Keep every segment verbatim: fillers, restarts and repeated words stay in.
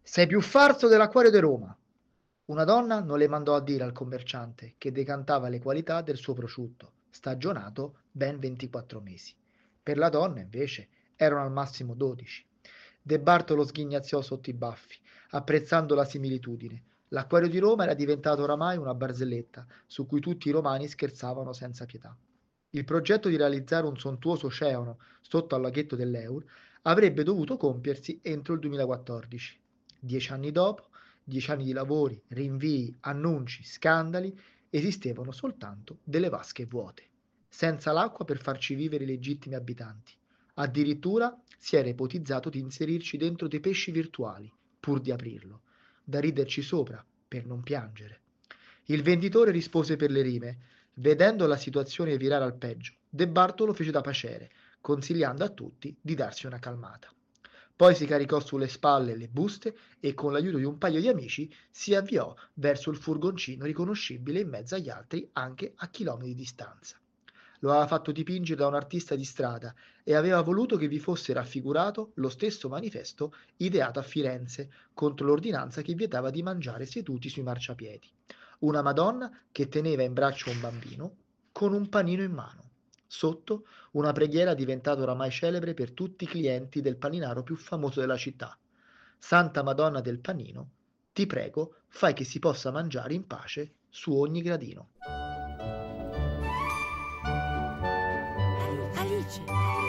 Sei più farso dell'acquario di Roma. Una donna non le mandò a dire al commerciante che decantava le qualità del suo prosciutto, stagionato ben ventiquattro mesi. Per la donna, invece, erano al massimo dodici. De Bartolo sghignaziò sotto i baffi, apprezzando la similitudine. L'acquario di Roma era diventato oramai una barzelletta su cui tutti i romani scherzavano senza pietà. Il progetto di realizzare un sontuoso oceano sotto al laghetto dell'Eur avrebbe dovuto compiersi entro il duemilaquattordici. Dieci anni dopo, dieci anni di lavori, rinvii, annunci, scandali, esistevano soltanto delle vasche vuote, senza l'acqua per farci vivere i legittimi abitanti. Addirittura si era ipotizzato di inserirci dentro dei pesci virtuali, pur di aprirlo, da riderci sopra, per non piangere. Il venditore rispose per le rime, vedendo la situazione virare al peggio. De Bartolo fece da pacere, consigliando a tutti di darsi una calmata. Poi si caricò sulle spalle le buste e con l'aiuto di un paio di amici si avviò verso il furgoncino riconoscibile in mezzo agli altri anche a chilometri di distanza. Lo aveva fatto dipingere da un artista di strada e aveva voluto che vi fosse raffigurato lo stesso manifesto ideato a Firenze contro l'ordinanza che vietava di mangiare seduti sui marciapiedi. Una Madonna che teneva in braccio un bambino con un panino in mano. Sotto una preghiera diventata oramai celebre per tutti i clienti del paninaro più famoso della città. Santa Madonna del Panino, ti prego, fai che si possa mangiare in pace su ogni gradino. Alice.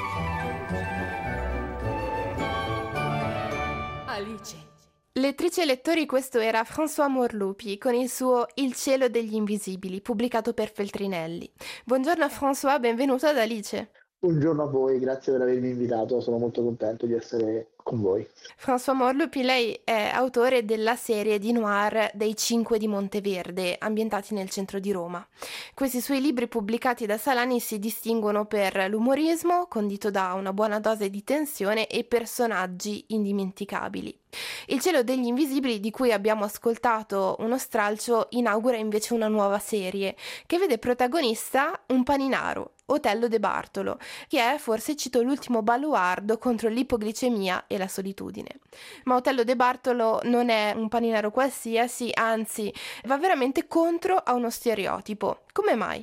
Alice. Lettrici e lettori, questo era François Morlupi con il suo Il cielo degli invisibili, pubblicato per Feltrinelli. Buongiorno François, benvenuto ad Alice. Buongiorno a voi, grazie per avermi invitato, sono molto contento di essere con voi. François Morlupi, lei è autore della serie di noir dei Cinque di Monteverde, ambientati nel centro di Roma. Questi suoi libri pubblicati da Salani si distinguono per l'umorismo, condito da una buona dose di tensione e personaggi indimenticabili. Il cielo degli invisibili, di cui abbiamo ascoltato uno stralcio, inaugura invece una nuova serie che vede protagonista un paninaro, Otello De Bartolo, che è, forse cito, l'ultimo baluardo contro l'ipoglicemia e la solitudine. Ma Otello De Bartolo non è un paninaro qualsiasi, anzi va veramente contro a uno stereotipo. Come mai?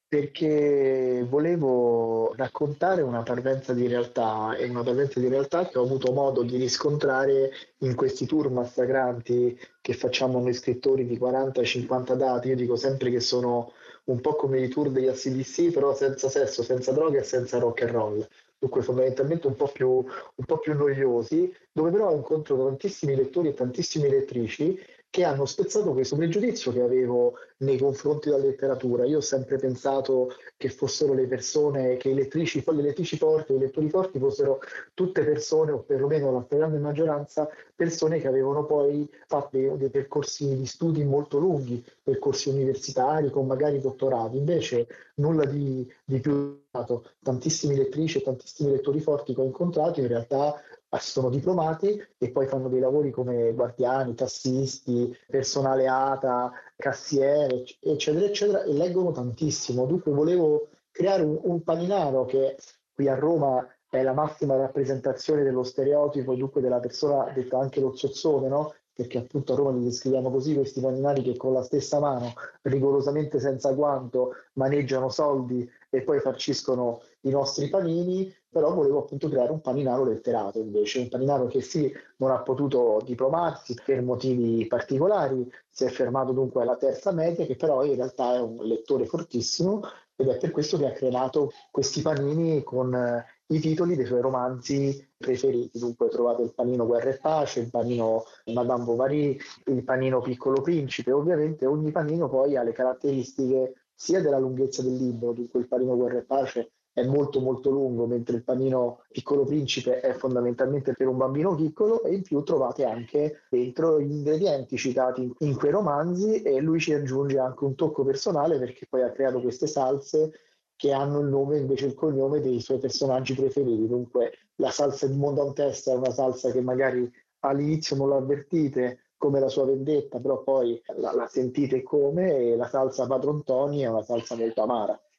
Perché volevo raccontare una parvenza di realtà e una parvenza di realtà che ho avuto modo di riscontrare in questi tour massacranti che facciamo noi scrittori di quaranta cinquanta dati. Io dico sempre che sono un po' come i tour degli A C D C, però senza sesso, senza droga e senza rock and roll. Dunque fondamentalmente un po' più, un po' più noiosi, dove però incontro tantissimi lettori e tantissime lettrici che hanno spezzato questo pregiudizio che avevo nei confronti della letteratura. Io ho sempre pensato che fossero le persone, che i lettrici, poi le lettrici forti, i lettori forti fossero tutte persone, o perlomeno la stragrande maggioranza, persone che avevano poi fatto dei, dei percorsi di studi molto lunghi, percorsi universitari con magari dottorati. Invece nulla di, di più. Tantissime lettrici e tantissimi lettori forti che ho incontrato in realtà sono diplomati e poi fanno dei lavori come guardiani, tassisti, personale ATA, cassiere, eccetera, eccetera, e leggono tantissimo. Dunque volevo creare un, un paninaro che qui a Roma è la massima rappresentazione dello stereotipo e dunque della persona detta anche lo zozzone, no? Perché appunto a Roma li descriviamo così, questi paninari che con la stessa mano, rigorosamente senza guanto, maneggiano soldi e poi farciscono i nostri panini. Però volevo appunto creare un paninaro letterato invece, un paninaro che sì, non ha potuto diplomarsi per motivi particolari, si è fermato dunque alla terza media, che però in realtà è un lettore fortissimo ed è per questo che ha creato questi panini con eh, i titoli dei suoi romanzi preferiti. Dunque trovate il panino Guerra e Pace, il panino Madame Bovary, il panino Piccolo Principe. Ovviamente ogni panino poi ha le caratteristiche sia della lunghezza del libro, dunque il panino Guerra e Pace è molto molto lungo, mentre il panino Piccolo Principe è fondamentalmente per un bambino piccolo, e in più trovate anche dentro gli ingredienti citati in, in quei romanzi, e lui ci aggiunge anche un tocco personale perché poi ha creato queste salse che hanno il nome invece il cognome dei suoi personaggi preferiti. Dunque la salsa di Mondantesta è una salsa che magari all'inizio non l'avvertite come la sua vendetta, però poi la, la sentite come, e la salsa Padron Tony è una salsa molto amara.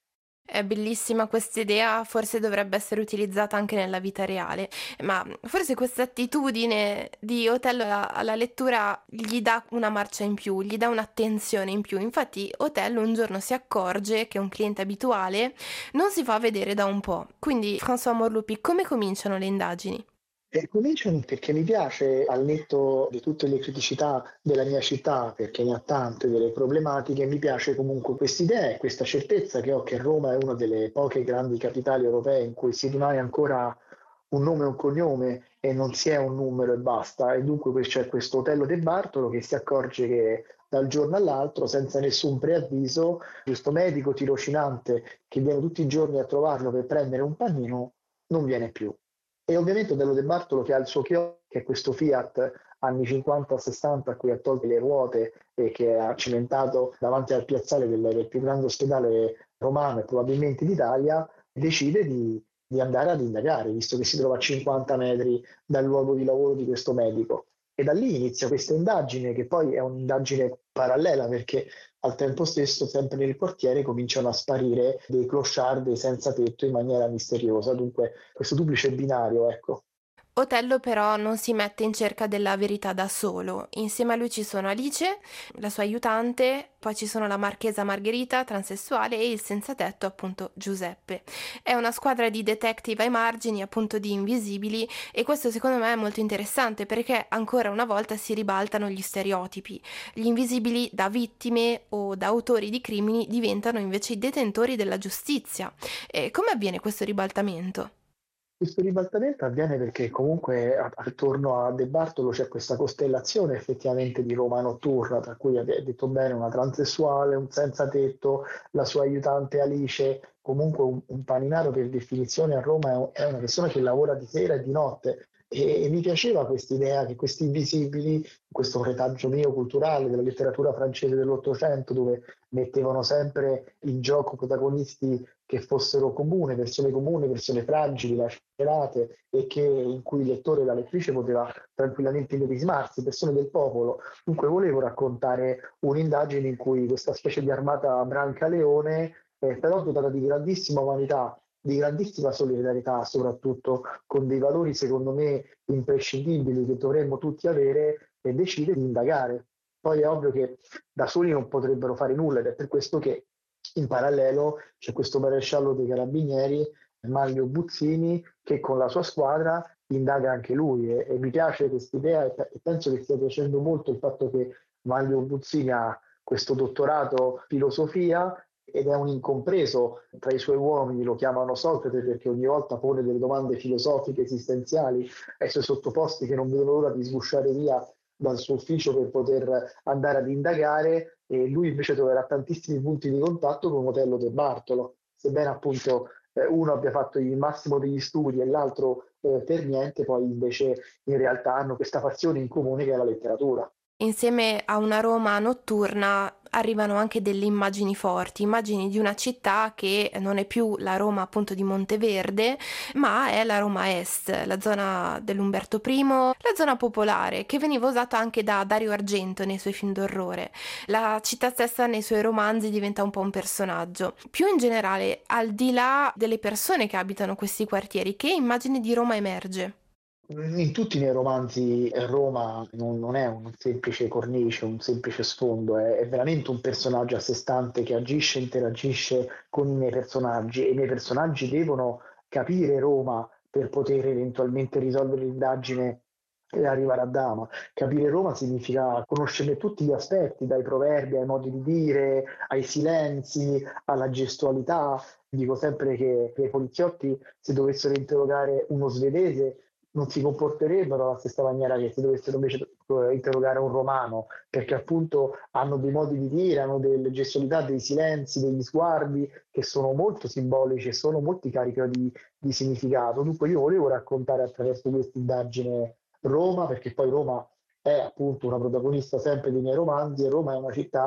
È bellissima questa idea, forse dovrebbe essere utilizzata anche nella vita reale, ma forse questa attitudine di Otello alla, alla lettura gli dà una marcia in più, gli dà un'attenzione in più. Infatti Otello un giorno si accorge che un cliente abituale non si fa vedere da un po'. Quindi, François Morlupi, come cominciano le indagini? E cominciano perché mi piace, al netto di tutte le criticità della mia città, perché ne ha tante delle problematiche, mi piace comunque quest'idea e questa certezza che ho che Roma è una delle poche grandi capitali europee in cui si rimane ancora un nome e un cognome e non si è un numero e basta. E dunque c'è questo Otello De Bartolo che si accorge che dal giorno all'altro, senza nessun preavviso, questo medico tirocinante che viene tutti i giorni a trovarlo per prendere un panino non viene più. E ovviamente Otello De Bartolo che ha il suo chiosco, che è questo Fiat anni cinquanta sessanta a cui ha tolto le ruote e che ha cimentato davanti al piazzale del, del più grande ospedale romano e probabilmente d'Italia, decide di, di andare ad indagare, visto che si trova a cinquanta metri dal luogo di lavoro di questo medico. E da lì inizia questa indagine, che poi è un'indagine parallela, perché al tempo stesso, sempre nel quartiere, cominciano a sparire dei clochard, dei senza tetto in maniera misteriosa. Dunque, questo duplice binario, ecco. Otello però non si mette in cerca della verità da solo. Insieme a lui ci sono Alice, la sua aiutante, poi ci sono la marchesa Margherita, transessuale, e il senzatetto, appunto Giuseppe. È una squadra di detective ai margini, appunto di invisibili, e questo secondo me è molto interessante perché ancora una volta si ribaltano gli stereotipi. Gli invisibili da vittime o da autori di crimini diventano invece i detentori della giustizia. E come avviene questo ribaltamento? Questo ribaltamento avviene perché comunque a- attorno a De Bartolo c'è questa costellazione effettivamente di Roma notturna, tra cui avete detto bene una transessuale, un senza tetto, la sua aiutante Alice, comunque un, un paninaro per definizione a Roma è, un- è una persona che lavora di sera e di notte. E, e mi piaceva questa idea che questi invisibili, questo retaggio mio culturale della letteratura francese dell'Ottocento, dove mettevano sempre in gioco protagonisti che fossero comuni, persone comuni, persone fragili, lacerate e che, in cui il lettore e la lettrice poteva tranquillamente medesimarsi, persone del popolo. Dunque volevo raccontare un'indagine in cui questa specie di armata Brancaleone, eh, però dotata di grandissima umanità, di grandissima solidarietà, soprattutto con dei valori secondo me imprescindibili che dovremmo tutti avere, e decide di indagare. Poi è ovvio che da soli non potrebbero fare nulla ed è per questo che in parallelo c'è questo maresciallo dei carabinieri, Mario Buzzini, che con la sua squadra indaga anche lui e, e mi piace questa idea e, e penso che stia piacendo molto il fatto che Mario Buzzini ha questo dottorato in filosofia ed è un incompreso tra i suoi uomini, lo chiamano Socrate perché ogni volta pone delle domande filosofiche esistenziali ai suoi sottoposti che non vedono l'ora di sgusciare via dal suo ufficio per poter andare ad indagare, e lui invece troverà tantissimi punti di contatto con Otello De Bartolo, sebbene appunto eh, uno abbia fatto il massimo degli studi e l'altro eh, per niente, poi invece in realtà hanno questa passione in comune che è la letteratura. Insieme a una Roma notturna arrivano anche delle immagini forti, immagini di una città che non è più la Roma appunto di Monteverde, ma è la Roma Est, la zona dell'Umberto I, la zona popolare, che veniva usata anche da Dario Argento nei suoi film d'orrore. La città stessa nei suoi romanzi diventa un po' un personaggio. Più in generale, al di là delle persone che abitano questi quartieri, che immagine di Roma emerge? In tutti i miei romanzi eh, Roma non, non è un semplice cornice, un semplice sfondo, è, è veramente un personaggio a sé stante che agisce e interagisce con i miei personaggi e i miei personaggi devono capire Roma per poter eventualmente risolvere l'indagine e arrivare a Dama. Capire Roma significa conoscerne tutti gli aspetti, dai proverbi ai modi di dire, ai silenzi, alla gestualità. Dico sempre che, che i poliziotti, se dovessero interrogare uno svedese, non si comporterebbero alla stessa maniera che se dovessero invece eh, interrogare un romano, perché appunto hanno dei modi di dire, hanno delle gestualità, dei silenzi, degli sguardi che sono molto simbolici e sono molto carichi di, di significato. Dunque io volevo raccontare attraverso questa indagine Roma, perché poi Roma è appunto una protagonista sempre dei miei romanzi e Roma è una città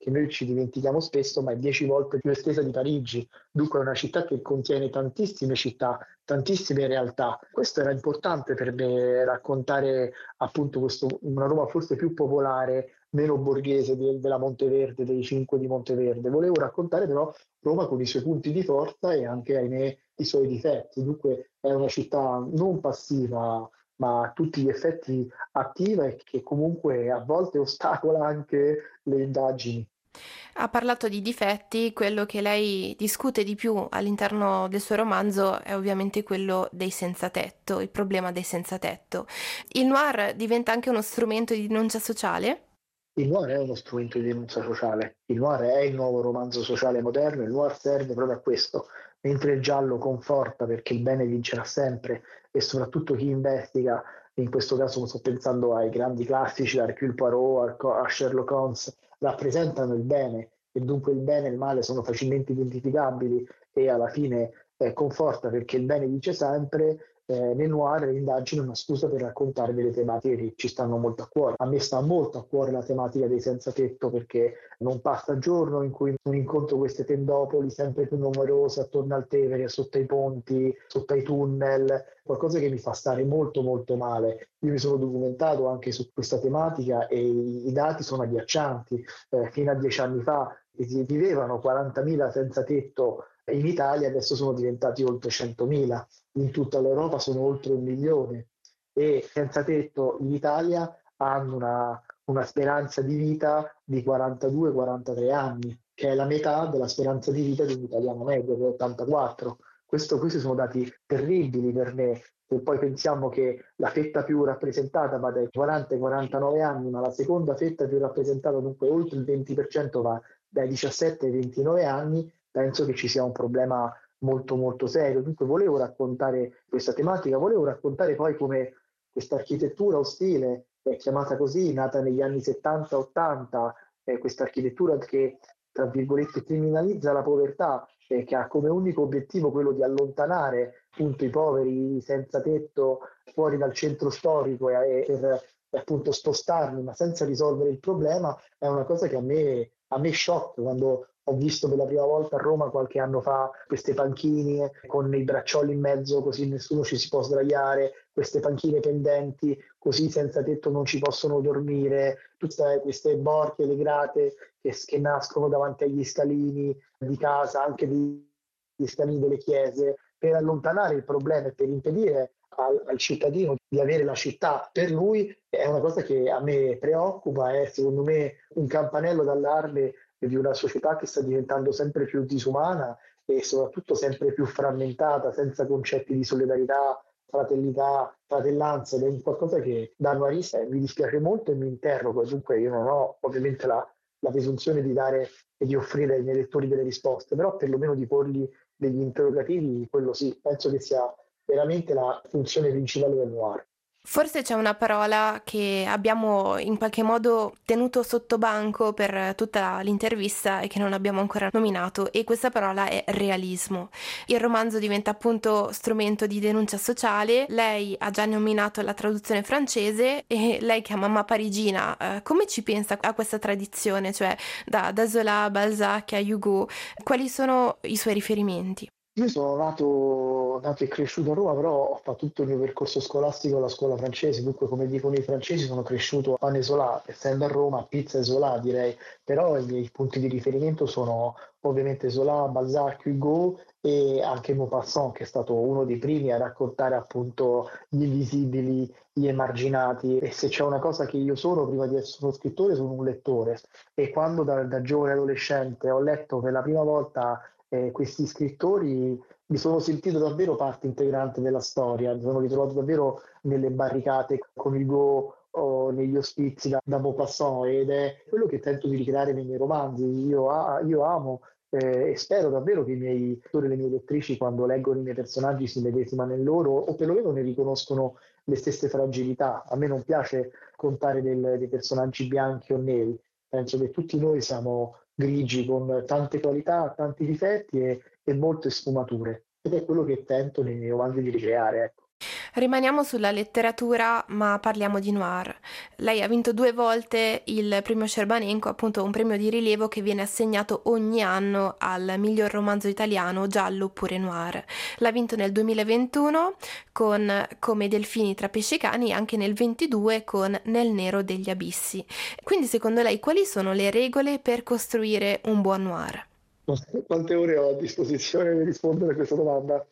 che noi ci dimentichiamo spesso, ma è dieci volte più estesa di Parigi. Dunque è una città che contiene tantissime città, tantissime realtà. Questo era importante per me, raccontare appunto questo, una Roma forse più popolare, meno borghese de, della Monteverde, dei cinque di Monteverde. Volevo raccontare però Roma con i suoi punti di forza e anche, ahimè, i suoi difetti. Dunque è una città non passiva, ma a tutti gli effetti attiva e che comunque a volte ostacola anche le indagini. Ha parlato di difetti, quello che lei discute di più all'interno del suo romanzo è ovviamente quello dei senza tetto, il problema dei senza tetto. Il noir diventa anche uno strumento di denuncia sociale? Il noir è uno strumento di denuncia sociale, il noir è il nuovo romanzo sociale moderno, il noir serve proprio a questo, mentre il giallo conforta perché il bene vincerà sempre e soprattutto chi investiga, in questo caso sto pensando ai grandi classici, da Hercule Poirot a Sherlock Holmes, rappresentano il bene e dunque il bene e il male sono facilmente identificabili e alla fine eh, conforta perché il bene vince sempre. Eh, nel noir l'indagine è una scusa per raccontare delle tematiche che ci stanno molto a cuore. A me sta molto a cuore la tematica dei senza tetto perché non passa giorno in cui non incontro queste tendopoli sempre più numerose attorno al Tevere, sotto ai ponti, sotto ai tunnel, qualcosa che mi fa stare molto molto male. Io mi sono documentato anche su questa tematica e i, i dati sono agghiaccianti. Eh, fino a dieci anni fa vivevano quarantamila senza tetto in Italia, adesso sono diventati oltre centomila. In tutta l'Europa sono oltre un milione e senza tetto in Italia hanno una, una speranza di vita di quarantadue quarantatré anni, che è la metà della speranza di vita di un italiano medio, che è ottantaquattro. Questo, questi sono dati terribili per me. Se poi pensiamo che la fetta più rappresentata va dai quaranta ai quarantanove anni, ma la seconda fetta più rappresentata, dunque oltre il venti per cento, va dai diciassette ai ventinove anni, penso che ci sia un problema molto molto serio. Dunque volevo raccontare questa tematica, volevo raccontare poi come questa architettura ostile, è chiamata così, nata negli anni settanta ottanta, eh, questa architettura che tra virgolette criminalizza la povertà e che ha come unico obiettivo quello di allontanare appunto i poveri senza tetto fuori dal centro storico e, e per appunto spostarli, ma senza risolvere il problema, è una cosa che a me, a me shock quando ho visto per la prima volta a Roma qualche anno fa queste panchine con i braccioli in mezzo così nessuno ci si può sdraiare, queste panchine pendenti così senza tetto non ci possono dormire, tutte queste borchie, le grate che, che nascono davanti agli scalini di casa, anche gli scalini delle chiese, per allontanare il problema e per impedire al, al cittadino di avere la città per lui, è una cosa che a me preoccupa, è secondo me un campanello d'allarme di una società che sta diventando sempre più disumana e soprattutto sempre più frammentata, senza concetti di solidarietà, fraternità, fratellanza, ed è qualcosa che da noirista mi dispiace molto e mi interrogo. Dunque io non ho ovviamente la, la presunzione di dare e di offrire ai miei lettori delle risposte, però perlomeno di porgli degli interrogativi, quello sì, penso che sia veramente la funzione principale del noir. Forse c'è una parola che abbiamo in qualche modo tenuto sotto banco per tutta l'intervista e che non abbiamo ancora nominato, e questa parola è realismo. Il romanzo diventa appunto strumento di denuncia sociale. Lei ha già nominato la traduzione francese e lei che è mamma parigina, eh, come ci pensa a questa tradizione, cioè da, da Zola a Balzac a Hugo? Quali sono i suoi riferimenti? Io sono nato, nato e cresciuto a Roma, però ho fatto tutto il mio percorso scolastico alla scuola francese, dunque come dicono i francesi sono cresciuto a pane Zola, essendo a Roma pizza e Zola direi, però i miei punti di riferimento sono ovviamente Zola, Balzac, Hugo e anche Maupassant, che è stato uno dei primi a raccontare appunto gli invisibili, gli emarginati, e se c'è una cosa che io sono prima di essere uno scrittore sono un lettore, e quando da, da giovane adolescente ho letto per la prima volta eh, questi scrittori, mi sono sentito davvero parte integrante della storia, mi sono ritrovato davvero nelle barricate con Hugo o negli ospizi da, da Maupassant, ed è quello che tento di ricreare nei miei romanzi. Io, a, io amo eh, e spero davvero che i miei lettori e le mie lettrici, quando leggono i miei personaggi, si medesimano in loro o perlomeno ne riconoscono le stesse fragilità. A me non piace contare del, dei personaggi bianchi o neri, penso che tutti noi siamo grigi con tante qualità, tanti difetti e, e molte sfumature, ed è quello che tento nei miei romanzi di ricreare, ecco. Rimaniamo sulla letteratura, ma parliamo di noir. Lei ha vinto due volte il premio Scerbanenko, appunto un premio di rilievo che viene assegnato ogni anno al miglior romanzo italiano, giallo oppure noir. L'ha vinto nel duemilaventuno con Come i delfini tra pesci e cani e anche nel ventidue con Nel nero degli abissi. Quindi secondo lei quali sono le regole per costruire un buon noir? Quante ore ho a disposizione per rispondere a questa domanda?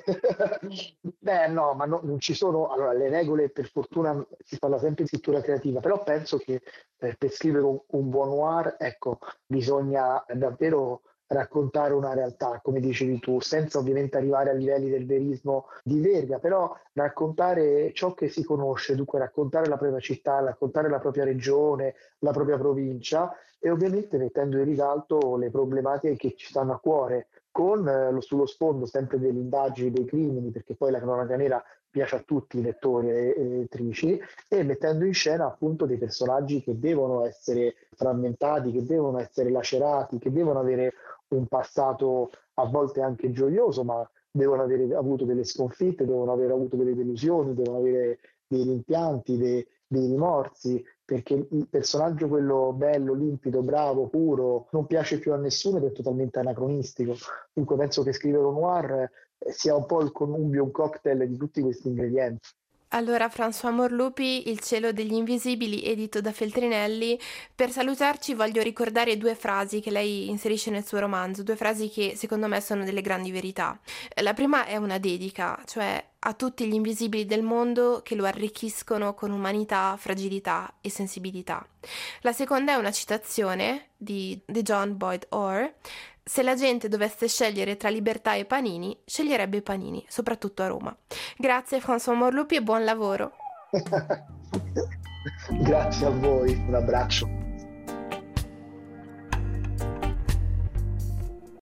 Beh, no, ma no- non ci sono. Allora, le regole, per fortuna, si parla sempre di scrittura creativa, però penso che eh, per scrivere un, un buon noir, ecco, bisogna davvero raccontare una realtà, come dicevi tu, senza ovviamente arrivare a livelli del verismo di Verga, però raccontare ciò che si conosce, dunque raccontare la propria città, raccontare la propria regione, la propria provincia e ovviamente mettendo in risalto le problematiche che ci stanno a cuore con eh, lo- sullo sfondo sempre delle indagini, dei crimini, perché poi la cronaca nera piace a tutti i lettori e, e lettrici, e mettendo in scena appunto dei personaggi che devono essere frammentati, che devono essere lacerati, che devono avere un passato a volte anche gioioso, ma devono avere avuto delle sconfitte, devono aver avuto delle delusioni, devono avere dei rimpianti, dei, dei rimorsi, perché il personaggio, quello bello, limpido, bravo, puro, non piace più a nessuno ed è totalmente anacronistico. Dunque penso che scrivere un noir eh, sia un po' il connubio, un cocktail di tutti questi ingredienti. Allora, François Morlupi, Il cielo degli invisibili, edito da Feltrinelli. Per salutarci voglio ricordare due frasi che lei inserisce nel suo romanzo, due frasi che secondo me sono delle grandi verità. La prima è una dedica, cioè a tutti gli invisibili del mondo che lo arricchiscono con umanità, fragilità e sensibilità. La seconda è una citazione di, di John Boyd Orr. Se la gente dovesse scegliere tra libertà e panini, sceglierebbe i panini, soprattutto a Roma. Grazie François Morlupi e buon lavoro. Grazie a voi, un abbraccio.